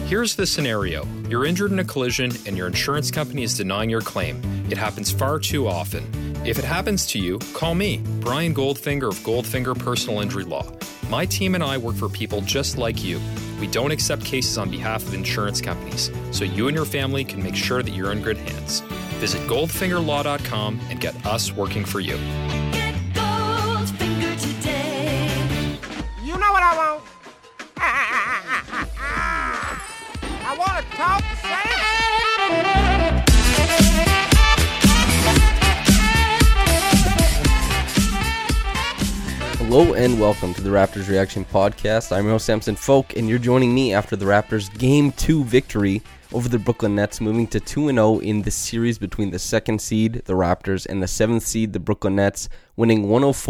Here's the scenario. You're injured in a collision and your insurance company is denying your claim. It happens far too often. If it happens to you, call me, Brian Goldfinger of Goldfinger Personal Injury Law. My team and I work for people just like you. We don't accept cases on behalf of insurance companies, so you and your family can make sure that you're in good hands. Visit goldfingerlaw.com and get us working for you. Get Goldfinger today. You know what I want? I want to talk to Santa. Hello and welcome to the Raptors Reaction Podcast. I'm Earl Samson Folk, and you're joining me after the Raptors' Game 2 victory over the Brooklyn Nets, moving to 2-0 in the series between the 2nd seed, the Raptors, and the 7th seed, the Brooklyn Nets, winning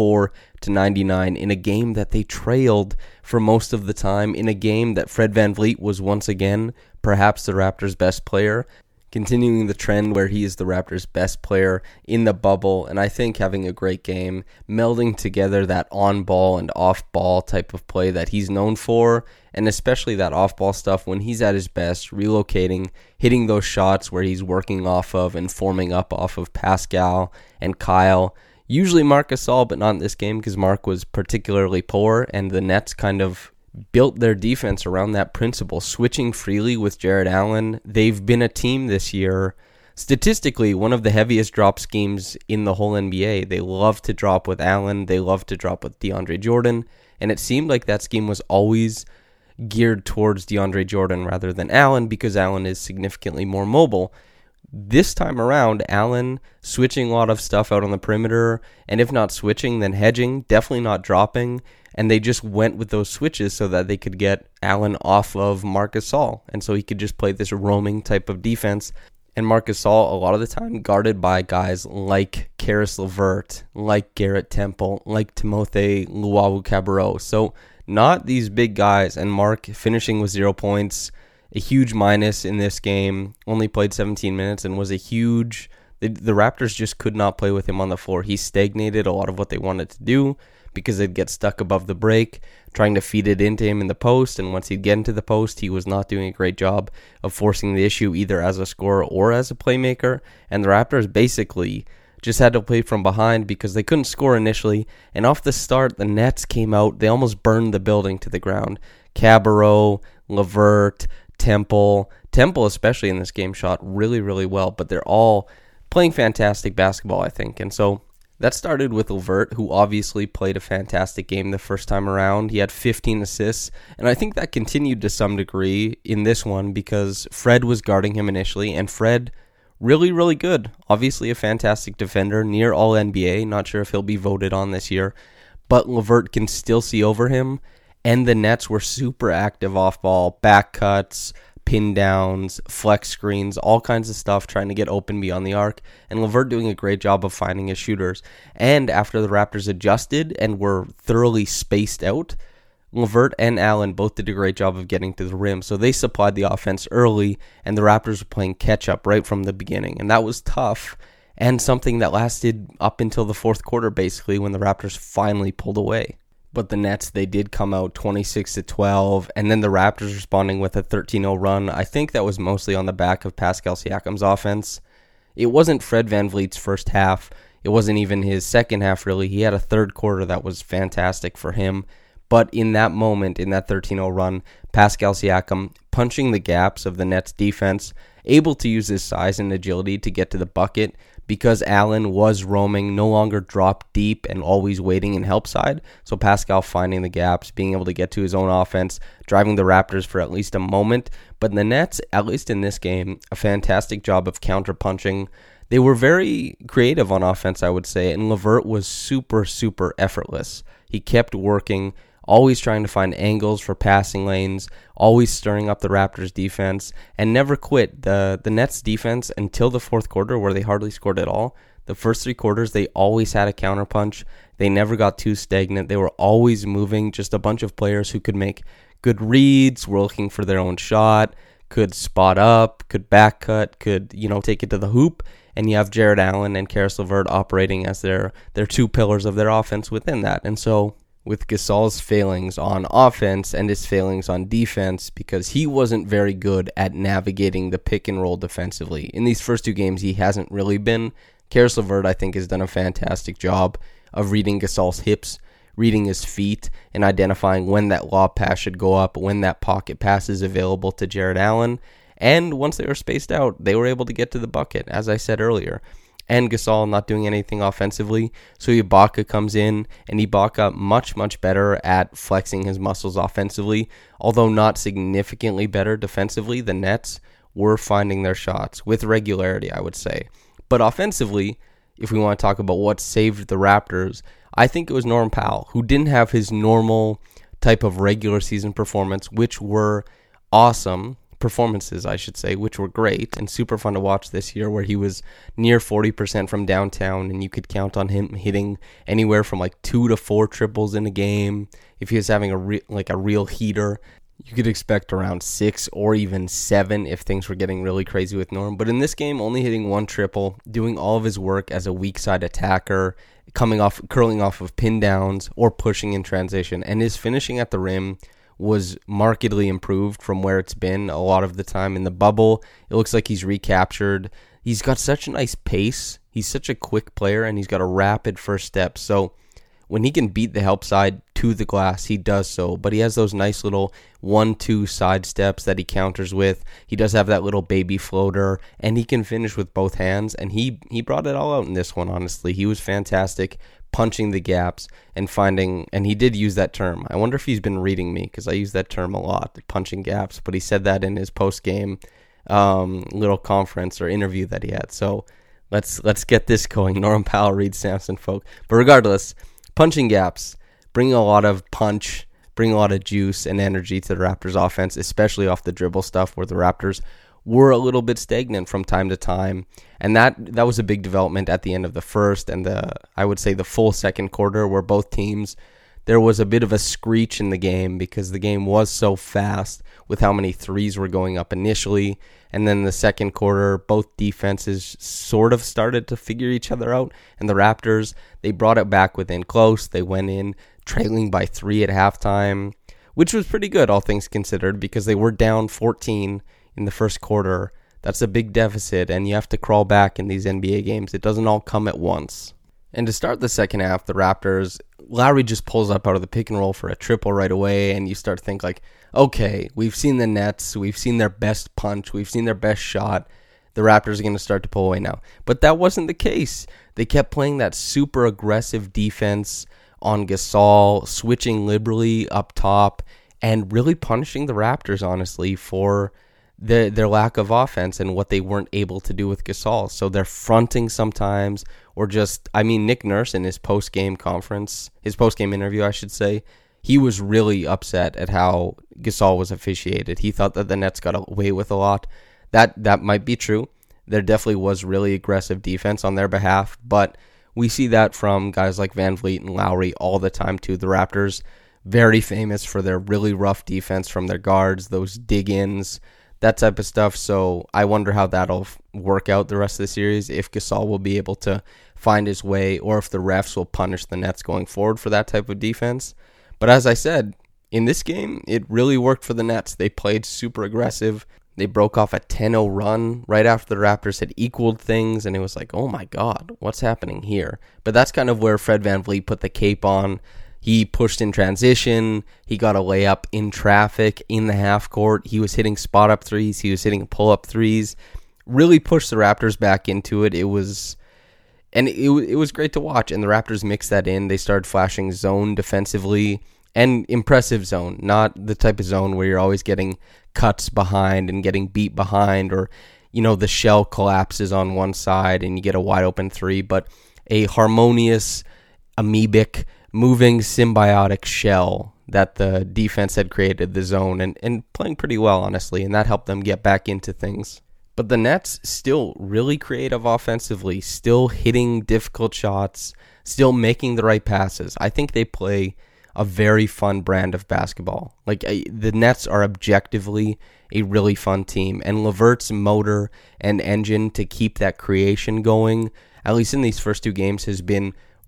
104-99 in a game that they trailed for most of the time, in a game that Fred VanVleet was once again perhaps the Raptors' best player, continuing the trend where he is the Raptors' best player in the bubble, and I think having a great game, melding together that on-ball and off-ball type of play that he's known for, and especially that off-ball stuff when he's at his best, relocating, hitting those shots where he's working off of and forming up off of Pascal and Kyle. Usually Marc Gasol, but not in this game because Marc was particularly poor, and the Nets kind of built their defense around that principle, switching freely with Jarrett Allen. They've been a team this year, statistically, one of the heaviest drop schemes in the whole NBA. They love to drop with Allen. They love to drop with DeAndre Jordan. And it seemed like that scheme was always geared towards DeAndre Jordan rather than Allen because Allen is significantly more mobile. This time around, Allen switching a lot of stuff out on the perimeter, and if not switching, then hedging, definitely not dropping. And they just went with those switches so that they could get Allen off of Marc Gasol. And so he could just play this roaming type of defense. And Marc Gasol, a lot of the time, guarded by guys like Caris LeVert, like Garrett Temple, like Timothé Luwawu-Cabarrot. So not these big guys. And Marc finishing with 0 points, a huge minus in this game. Only played 17 minutes and was a huge... The Raptors just could not play with him on the floor. He stagnated a lot of what they wanted to do, because they'd get stuck above the break, trying to feed it into him in the post, and once he'd get into the post, he was not doing a great job of forcing the issue either as a scorer or as a playmaker, and the Raptors basically just had to play from behind because they couldn't score initially, and off the start, the Nets came out, they almost burned the building to the ground. Cabarrot, LeVert, Temple especially in this game shot really, really well, but they're all playing fantastic basketball, I think, and so that started with LeVert, who obviously played a fantastic game the first time around. He had 15 assists, and I think that continued to some degree in this one because Fred was guarding him initially, and Fred, really, really good. Obviously a fantastic defender, near All-NBA. Not sure if he'll be voted on this year, but LeVert can still see over him, and the Nets were super active off-ball, back cuts, pin downs, flex screens, all kinds of stuff trying to get open beyond the arc, and LeVert doing a great job of finding his shooters. And after the Raptors adjusted and were thoroughly spaced out, LeVert and Allen both did a great job of getting to the rim, so they supplied the offense early, and the Raptors were playing catch-up right from the beginning, and that was tough, and something that lasted up until the fourth quarter, basically, when the Raptors finally pulled away. But the Nets, they did come out 26-12, and then the Raptors responding with a 13-0 run. I think that was mostly on the back of Pascal Siakam's offense. It wasn't Fred VanVleet's first half. It wasn't even his second half, really. He had a third quarter that was fantastic for him. But in that moment, in that 13-0 run, Pascal Siakam punching the gaps of the Nets defense, able to use his size and agility to get to the bucket, because Allen was roaming, no longer dropped deep and always waiting in help side. So Pascal finding the gaps, being able to get to his own offense, driving the Raptors for at least a moment. But the Nets, at least in this game, a fantastic job of counter-punching. They were very creative on offense, I would say, and LeVert was super, super effortless. He kept working, always trying to find angles for passing lanes, always stirring up the Raptors defense, and never quit. The Nets defense until the fourth quarter, where they hardly scored at all. The first three quarters, they always had a counterpunch. They never got too stagnant. They were always moving, just a bunch of players who could make good reads, were looking for their own shot, could spot up, could back cut, could, take it to the hoop. And you have Jarrett Allen and Caris LeVert operating as their two pillars of their offense within that. And so with Gasol's failings on offense and his failings on defense because he wasn't very good at navigating the pick and roll defensively. In these first 2 games, he hasn't really been. Karis LeVert, I think, has done a fantastic job of reading Gasol's hips, reading his feet, and identifying when that lob pass should go up, when that pocket pass is available to Jared Allen. And once they were spaced out, they were able to get to the bucket, as I said earlier. And Gasol not doing anything offensively, so Ibaka comes in, and Ibaka much, much better at flexing his muscles offensively, although not significantly better defensively. The Nets were finding their shots with regularity, I would say. But offensively, if we want to talk about what saved the Raptors, I think it was Norm Powell, who didn't have his normal type of regular season performance, which were awesome. Performances, I should say, which were great and super fun to watch this year, where he was near 40% from downtown, and you could count on him hitting anywhere from like 2 to 4 triples in a game. If he was having a real heater, you could expect around 6 or even 7 if things were getting really crazy with Norm. But in this game, only hitting 1 triple, doing all of his work as a weak side attacker, curling off of pin downs or pushing in transition, and his finishing at the rim was markedly improved from where it's been a lot of the time in the bubble. It looks like he's recaptured. He's got such a nice pace. He's such a quick player, and he's got a rapid first step. So when he can beat the help side to the glass, he does so. But he has those nice little 1-2 side steps that he counters with. He does have that little baby floater, and he can finish with both hands. And he brought it all out in this one, honestly. He was fantastic, punching the gaps and finding, and he did use that term. I wonder if he's been reading me, because I use that term a lot, punching gaps, but he said that in his post-game little conference or interview that he had. So let's get this going. Norm Powell reads Samson Folk. But regardless, punching gaps, bringing a lot of punch, bringing a lot of juice and energy to the Raptors offense, especially off the dribble stuff, where the Raptors were a little bit stagnant from time to time. And that was a big development at the end of the first and I would say the full second quarter, where both teams, there was a bit of a screech in the game because the game was so fast with how many threes were going up initially. And then the second quarter, both defenses sort of started to figure each other out. And the Raptors, they brought it back within close. They went in trailing by 3 at halftime, which was pretty good, all things considered, because they were down 14 in the first quarter. That's a big deficit, and you have to crawl back in these NBA games. It doesn't all come at once. And to start the second half, the Raptors, Lowry just pulls up out of the pick and roll for a triple right away, and you start to think like, okay, we've seen the Nets, we've seen their best punch, we've seen their best shot. The Raptors are going to start to pull away now. But that wasn't the case. They kept playing that super aggressive defense on Gasol, switching liberally up top, and really punishing the Raptors, honestly, for their lack of offense and what they weren't able to do with Gasol. So they're fronting sometimes, or just, Nick Nurse in his post-game interview, I should say, he was really upset at how Gasol was officiated. He thought that the Nets got away with a lot. That might be true. There definitely was really aggressive defense on their behalf, but we see that from guys like Van Vliet and Lowry all the time too. The Raptors, very famous for their really rough defense from their guards, those dig-ins, that type of stuff. So I wonder how that'll work out the rest of the series, if Gasol will be able to find his way, or if the refs will punish the Nets going forward for that type of defense. But as I said, in this game, it really worked for the Nets. They played super aggressive. They broke off a 10-0 run right after the Raptors had equaled things, and it was like, oh my God, what's happening here? But that's kind of where Fred VanVleet put the cape on. He pushed in transition. He got a layup in traffic in the half court. He was hitting spot-up threes. He was hitting pull-up threes. Really pushed the Raptors back into it. It was great to watch, and the Raptors mixed that in. They started flashing zone defensively, and impressive zone, not the type of zone where you're always getting cuts behind and getting beat behind, or, the shell collapses on one side and you get a wide open three, but a harmonious, amoebic, moving, symbiotic shell that the defense had created, the zone, and playing pretty well, honestly, and that helped them get back into things. But the Nets still really creative offensively, still hitting difficult shots, still making the right passes. I think they play a very fun brand of basketball. The Nets are objectively a really fun team, and LeVert's motor and engine to keep that creation going, at least in these first 2 games, has been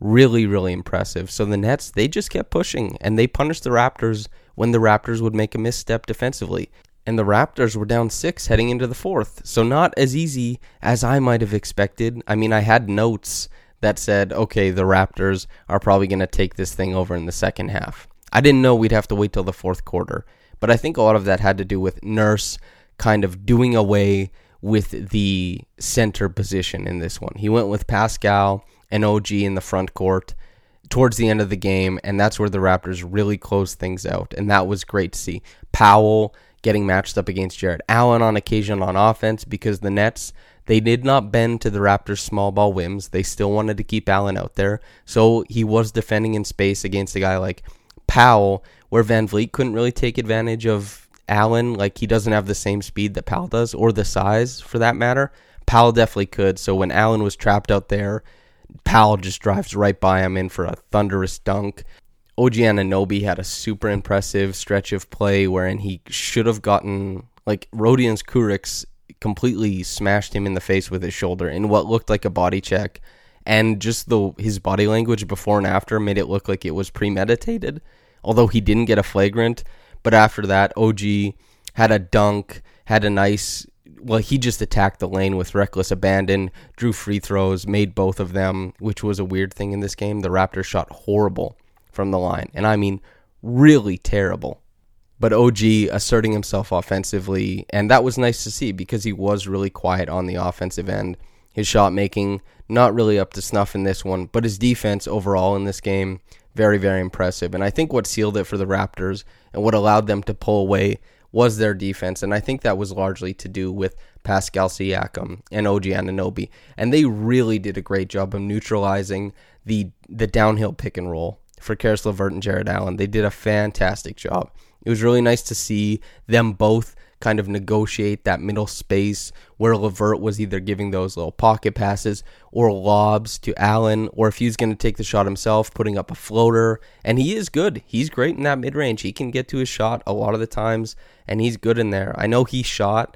Really, really impressive. So the Nets, they just kept pushing, and they punished the Raptors when the Raptors would make a misstep defensively. And the Raptors were down 6 heading into the fourth. So not as easy as I might have expected. I mean, I had notes that said, okay, the Raptors are probably going to take this thing over in the second half. I didn't know we'd have to wait till the fourth quarter. But I think a lot of that had to do with Nurse kind of doing away with the center position in this one. He went with Pascal and OG in the front court towards the end of the game, and that's where the Raptors really closed things out, and that was great to see. Powell getting matched up against Jarrett Allen on occasion on offense, because the Nets, they did not bend to the Raptors' small ball whims. They still wanted to keep Allen out there, so he was defending in space against a guy like Powell, where Van Vliet couldn't really take advantage of Allen. Like, he doesn't have the same speed that Powell does, or the size for that matter. Powell definitely could, so when Allen was trapped out there, Powell just drives right by him in for a thunderous dunk. OG Anunoby had a super impressive stretch of play wherein he should have gotten, like, Rodion Kurucs completely smashed him in the face with his shoulder in what looked like a body check, and just his body language before and after made it look like it was premeditated, although he didn't get a flagrant. But after that, OG had a dunk, had a nice, well, he just attacked the lane with reckless abandon, drew free throws, made both of them, which was a weird thing in this game. The Raptors shot horrible from the line, and I mean really terrible. But OG asserting himself offensively, and that was nice to see because he was really quiet on the offensive end. His shot making, not really up to snuff in this one, but his defense overall in this game, very, very impressive. And I think what sealed it for the Raptors and what allowed them to pull away was their defense, and I think that was largely to do with Pascal Siakam and OG Anunoby. And they really did a great job of neutralizing the downhill pick and roll for Caris LeVert and Jarrett Allen. They did a fantastic job. It was really nice to see them both kind of negotiate that middle space where LeVert was either giving those little pocket passes or lobs to Allen, or if he's going to take the shot himself, putting up a floater. And he is good. He's great in that mid-range. He can get to his shot a lot of the times, and he's good in there. I know he shot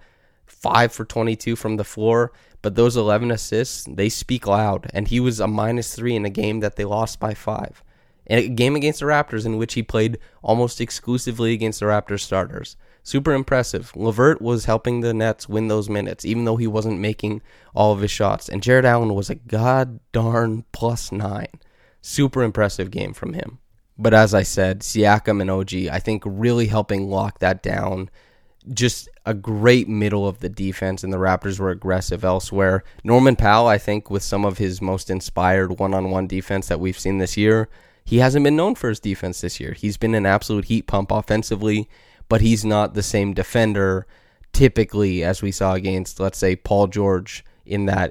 5 for 22 from the floor, but those 11 assists, they speak loud. And he was a -3 in a game that they lost by 5. In a game against the Raptors in which he played almost exclusively against the Raptors starters. Super impressive. LeVert was helping the Nets win those minutes, even though he wasn't making all of his shots. And Jarrett Allen was a god darn +9. Super impressive game from him. But as I said, Siakam and OG, I think really helping lock that down. Just a great middle of the defense, and the Raptors were aggressive elsewhere. Norman Powell, I think, with some of his most inspired one-on-one defense that we've seen this year, he hasn't been known for his defense this year. He's been an absolute heat pump offensively, but he's not the same defender typically as we saw against, let's say, Paul George in that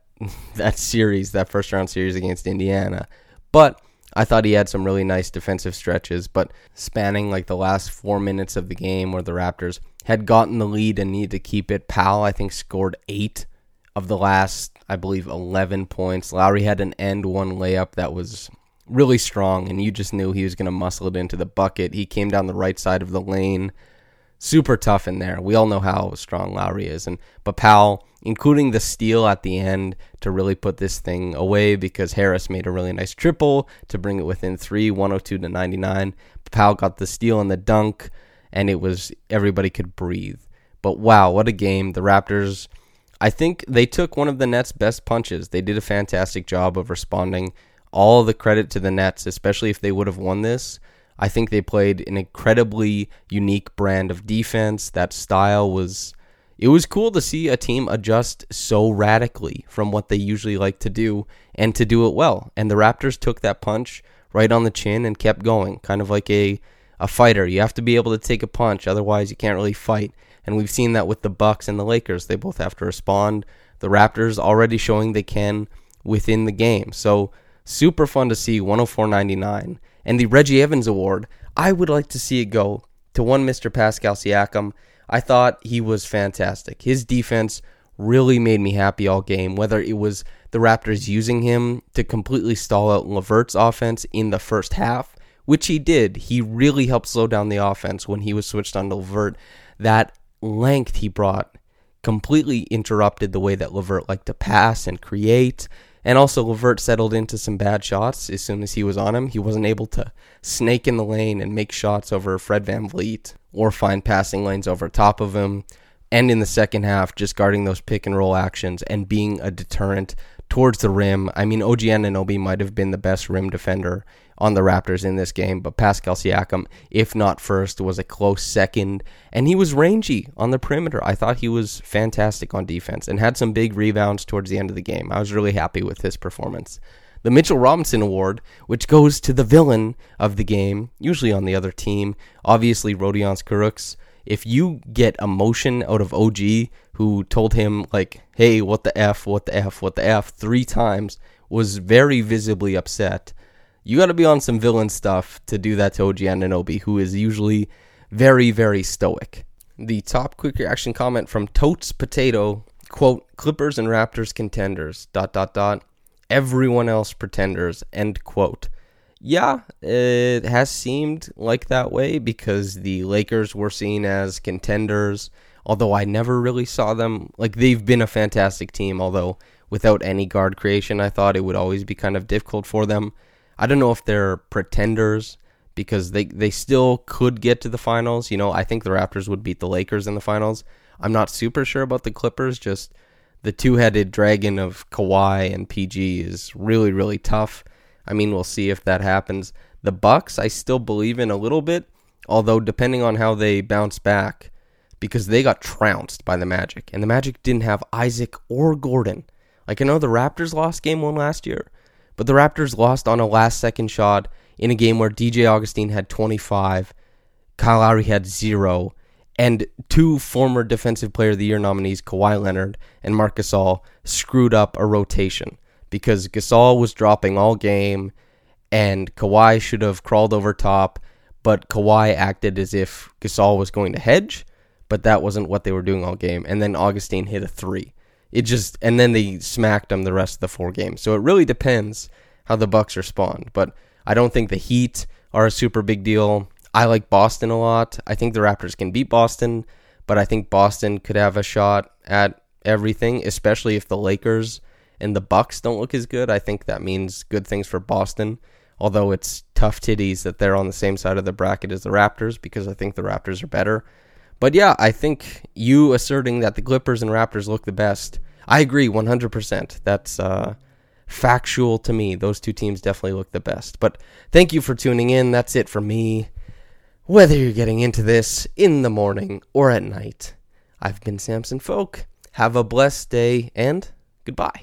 series, that first round series against Indiana. But I thought he had some really nice defensive stretches, but spanning like the last 4 minutes of the game where the Raptors had gotten the lead and needed to keep it, Powell, I think, scored 8 of the last, I believe, 11 points. Lowry had an end one layup that was really strong, and you just knew he was going to muscle it into the bucket. He came down the right side of the lane. Super tough in there. We all know how strong Lowry is. But Powell, including the steal at the end to really put this thing away, because Harris made a really nice triple to bring it within 3, 102-99. Powell got the steal and the dunk, and it was everybody could breathe. But wow, what a game. The Raptors, I think they took one of the Nets' best punches. They did a fantastic job of responding. All the credit to the Nets, especially if they would have won this. I think they played an incredibly unique brand of defense. That style it was cool to see a team adjust so radically from what they usually like to do, and to do it well. And the Raptors took that punch right on the chin and kept going, kind of like a fighter. You have to be able to take a punch, otherwise you can't really fight. And we've seen that with the Bucks and the Lakers. They both have to respond. The Raptors already showing they can within the game. So super fun to see, 104-99. And the Reggie Evans Award, I would like to see it go to one Mr. Pascal Siakam. I thought he was fantastic. His defense really made me happy all game, whether it was the Raptors using him to completely stall out LeVert's offense in the first half, which he did. He really helped slow down the offense when he was switched on to LeVert. That length he brought completely interrupted the way that LeVert liked to pass and create. And also, LeVert settled into some bad shots as soon as he was on him. He wasn't able to snake in the lane and make shots over Fred VanVleet or find passing lanes over top of him. And in the second half, just guarding those pick-and-roll actions and being a deterrent towards the rim. I mean, OG Anunoby might have been the best rim defender on the Raptors in this game, but Pascal Siakam, if not first, was a close second, and he was rangy on the perimeter. I thought he was fantastic on defense and had some big rebounds towards the end of the game. I was really happy with his performance. The Mitchell Robinson Award, which goes to the villain of the game, usually on the other team, obviously Rodion Kurucs. If you get emotion out of OG, who told him, like, hey, what the F, 3 times, was very visibly upset, you got to be on some villain stuff to do that to OG Anunoby, who is usually very, very stoic. The top quick reaction comment from Totes Potato, quote, Clippers and Raptors contenders, ... everyone else pretenders, end quote. Yeah, it has seemed like that way because the Lakers were seen as contenders, although I never really saw them. Like, they've been a fantastic team, although without any guard creation, I thought it would always be kind of difficult for them. I don't know if they're pretenders because they still could get to the finals. You know, I think the Raptors would beat the Lakers in the finals. I'm not super sure about the Clippers, just the two-headed dragon of Kawhi and PG is really, really tough. I mean, we'll see if that happens. The Bucks, I still believe in a little bit, although depending on how they bounce back, because they got trounced by the Magic, and the Magic didn't have Isaac or Gordon. Like, I know the Raptors lost game 1 last year, but the Raptors lost on a last-second shot in a game where DJ Augustine had 25, Kyle Lowry had 0, and 2 former Defensive Player of the Year nominees, Kawhi Leonard and Marc Gasol, screwed up a rotation because Gasol was dropping all game, and Kawhi should have crawled over top, but Kawhi acted as if Gasol was going to hedge, but that wasn't what they were doing all game, and then Augustine hit a 3. And then they smacked them the rest of the 4 games. So it really depends how the Bucks respond. But I don't think the Heat are a super big deal. I like Boston a lot. I think the Raptors can beat Boston, but I think Boston could have a shot at everything, especially if the Lakers and the Bucks don't look as good. I think that means good things for Boston, although it's tough titties that they're on the same side of the bracket as the Raptors because I think the Raptors are better. But yeah, I think you asserting that the Clippers and Raptors look the best, I agree 100%. That's factual to me. Those two teams definitely look the best. But thank you for tuning in. That's it for me. Whether you're getting into this in the morning or at night, I've been Samson Folk. Have a blessed day and goodbye.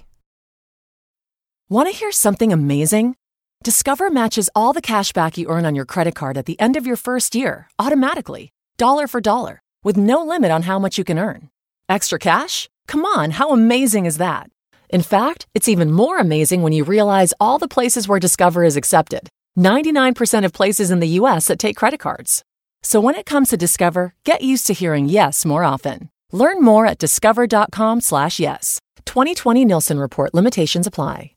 Want to hear something amazing? Discover matches all the cash back you earn on your credit card at the end of your first year, automatically, dollar for dollar, with no limit on how much you can earn. Extra cash? Come on, how amazing is that? In fact, it's even more amazing when you realize all the places where Discover is accepted. 99% of places in the U.S. that take credit cards. So when it comes to Discover, get used to hearing yes more often. Learn more at discover.com/yes. 2020 Nielsen Report limitations apply.